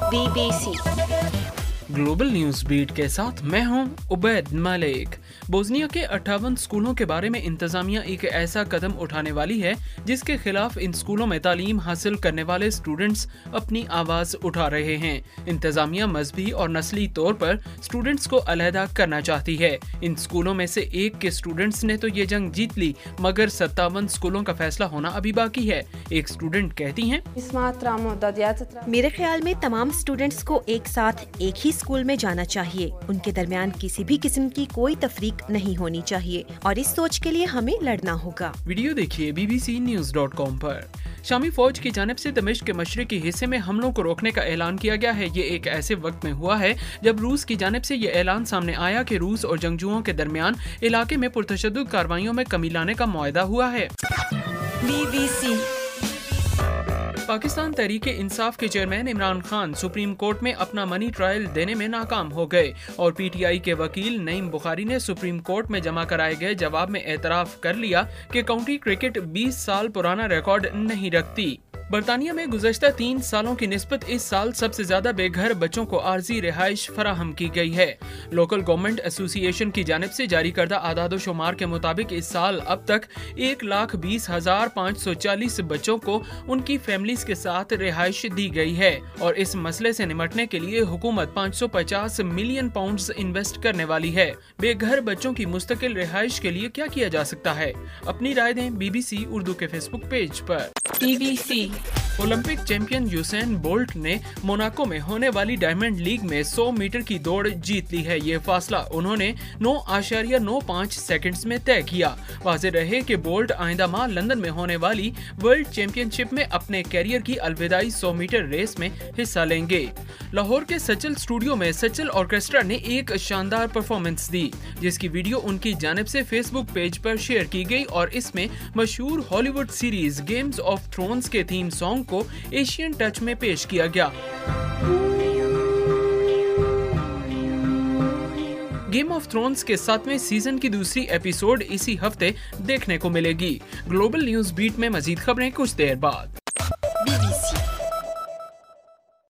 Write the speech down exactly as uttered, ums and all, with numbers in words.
B B C global news beat के साथ मैं हूं उबैद मलिक। बोस्निया के अट्ठावन स्कूलों के बारे में इंतजामिया एक ऐसा कदम उठाने वाली है जिसके खिलाफ इन स्कूलों में तालीम हासिल करने वाले स्टूडेंट्स अपनी आवाज उठा रहे हैं। इंतजामिया मजहबी और नस्ली तौर पर स्टूडेंट्स को अलहदा करना चाहती है। इन स्कूलों में से एक के स्टूडेंट्स ने तो ये जंग जीत ली, मगर सत्तावन स्कूलों का फैसला होना अभी बाकी है। एक स्टूडेंट कहती हैं, मेरे ख्याल में तमाम स्टूडेंट्स को एक साथ एक ही स्कूल में जाना चाहिए। उनके दरमियान किसी भी किस्म की कोई तफरीक नहीं होनी चाहिए और इस सोच के लिए हमें लड़ना होगा। वीडियो देखिए B B C news dot com पर। शामी फौज की जानिब से दमिश्क के मशरिकी हिस्से में हमलों को रोकने का ऐलान किया गया है। ये एक ऐसे वक्त में हुआ है जब रूस की जानिब से ये ऐलान सामने आया कि रूस और जंगजुओं के दरमियान इलाके में पुरतशद्दुद कार्रवाइयों में कमी लाने का मुआहदा हुआ है। B B C Pakistan Tehreek Insaf के chairman Imran Khan supreme court में अपना मनी ट्रायल देने में नाकाम हो गए और पी टी आई के वकील नईम बुखारी ने सुप्रीम कोर्ट में जमा कराए गए जवाब में एतराफ कर लिया कि काउंटी क्रिकेट बीस साल पुराना रिकॉर्ड नहीं रखती। बरतानिया में गुज़श्ता तीन सालों की निस्बत इस साल सबसे ज्यादा बेघर बच्चों को आर्जी रिहाइश फराहम की गई है। लोकल गवर्नमेंट एसोसिएशन की जानिब से जारी करदा आदाद शुमार के मुताबिक इस साल अब तक एक लाख बीस हजार पाँच सौ चालीस बच्चों को उनकी फैमिलीज के साथ रिहाइश दी गई है और इस मसले से निमटने के लिए हुकूमत पाँच सौ पचास मिलियन पाउंड्स इन्वेस्ट करने वाली है। बेघर बच्चों की मुस्तकिल रिहाइश के लिए क्या किया जा सकता है? अपनी राय दें बी बी सी उर्दू के फेसबुक पेज पर। B B C Olympic champion Usain Bolt ने मोनाको में होने वाली डायमंड लीग में सौ मीटर की दौड़ जीत ली है। ये फासला उन्होंने नौ आशारिया नौ पाँच सेकंड्स में तय किया। वाज़ेह रहे कि बोल्ट आइंदा माह लंदन में होने वाली वर्ल्ड चैंपियनशिप में अपने कैरियर की अलविदाई सौ मीटर रेस में हिस्सा लेंगे। लाहौर के सचल स्टूडियो में सचल ऑर्केस्ट्रा ने एक शानदार परफॉर्मेंस दी, जिसकी वीडियो उनकी जानिब से फेसबुक पेज पर शेयर की गई और इसमें मशहूर Hollywood series games of Thrones के थीम सॉन्ग को एशियन टच में पेश किया गया। गेम ऑफ थ्रोन्स के सातवें सीजन की दूसरी एपिसोड इसी हफ्ते देखने को मिलेगी। ग्लोबल न्यूज बीट में मजीद खबरें कुछ देर बाद।